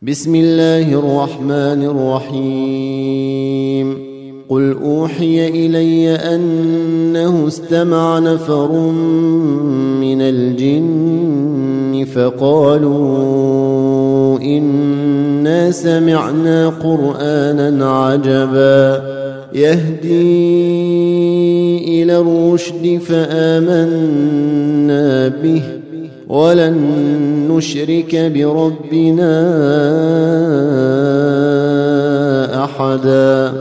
بسم الله الرحمن الرحيم. قل أوحي إلي أنه استمع نفر من الجن فقالوا إنا سمعنا قرآنا عجبا يهدي إلى الرشد فآمنا به ولن نشرك بربنا أحدا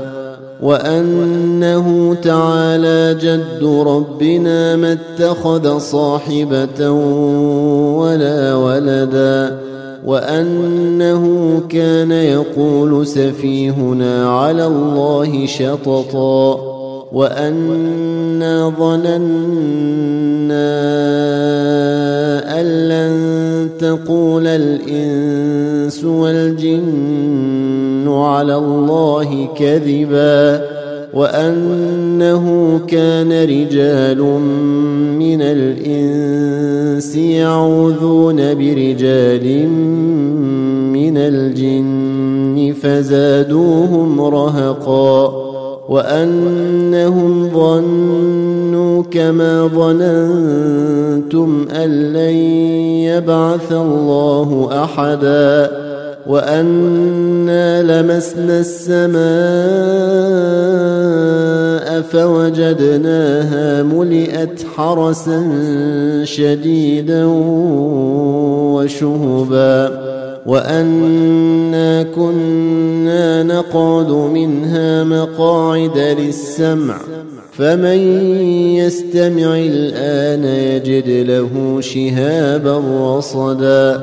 وأنه تعالى جد ربنا ما اتخذ صاحبة ولا ولدا وأنه كان يقول سفيهنا على الله شططا وأنا ظننا أن لن تقول الإنس والجن على الله كذبا وأنه كان رجال من الإنس يعوذون برجال من الجن فزادوهم رهقا وأنهم ظنوا كما ظننتم أن لن يبعث الله أحدا وأنا لمسنا السماء فوجدناها ملئت حرسا شديدا وشهبا وأنا كنا نقعد منها مقاعد للسمع فمن يستمع الآن يجد له شهابا رصدا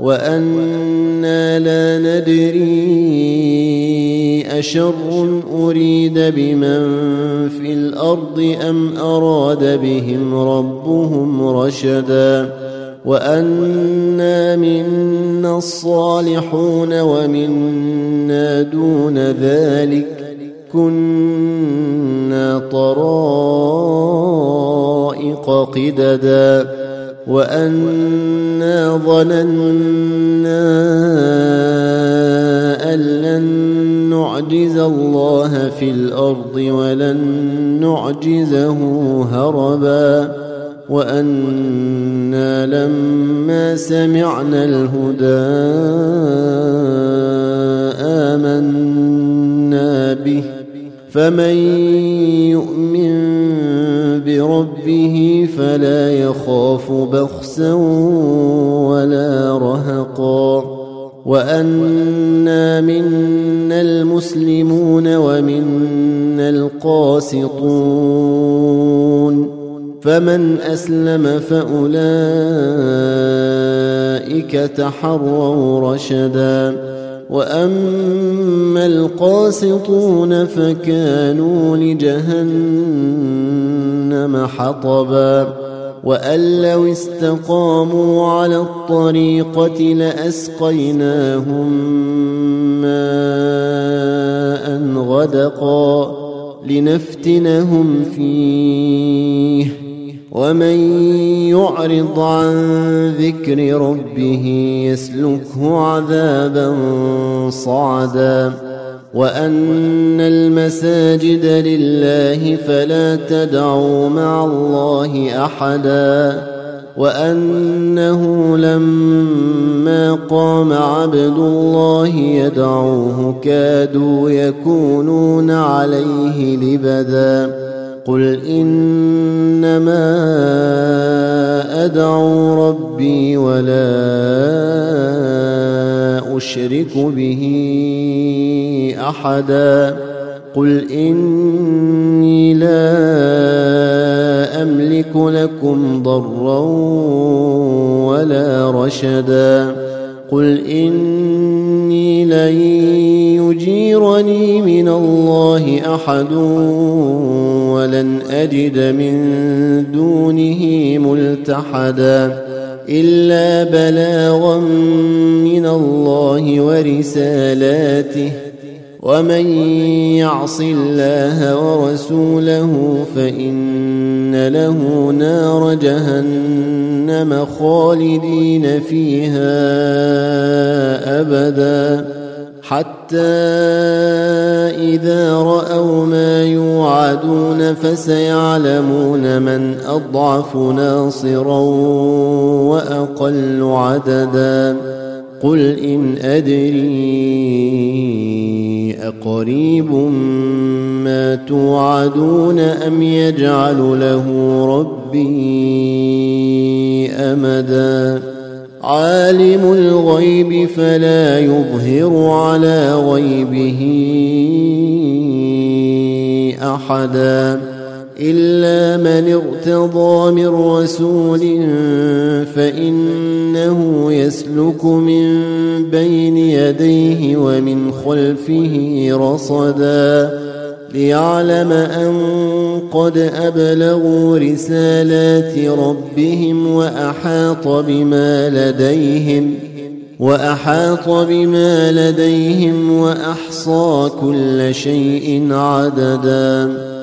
وأنا لا ندري أشر أريد بمن في الأرض أم أراد بهم ربهم رشدا وأنا منا الصالحون ومنا دون ذلك كنا طرائق قددا وأنا ظننا أن لن نعجز الله في الأرض ولن نعجزه هربا وأنا لما سمعنا الهدى آمنا به فمن يؤمن بربه فلا يخاف بخسا ولا رهقا وأنا منا المسلمون ومنا القاسطون فمن أسلم فأولئك تحروا رشدا وأما القاسطون فكانوا لجهنم حطبا وأن لو استقاموا على الطريقة لأسقيناهم ماء غدقا لنفتنهم فيه ومن يعرض عن ذكر ربه يسلكه عذابا صعدا وأن المساجد لله فلا تدعوا مع الله أحدا وأنه لما قام عبد الله يدعوه كادوا يكونون عليه لبدا قل إنما أدعو ربي ولا أشرك به أحدا قل إني لا أملك لكم ضرا ولا رشدا قل إني لن يجيرني من الله أحد ولن أجد من دونه ملتحدا إلا بلاغا من الله ورسالاته ومن يعص الله ورسوله فإن له نار جهنم خالدين فيها أبدا حتى إذا رأوا ما يوعدون فسيعلمون من أضعف ناصرا وأقل عددا قل إن أدري أقريب ما توعدون أم يجعل له ربي أمدا عالم الغيب فلا يظهر على غيبه أحدا إلا من ارتضى من رسول فإنه يسلك من بين يديه ومن خلفه رصدا ليعلم أن قد أبلغوا رسالات ربهم وأحاط بما لديهم وأحصى كل شيء عددا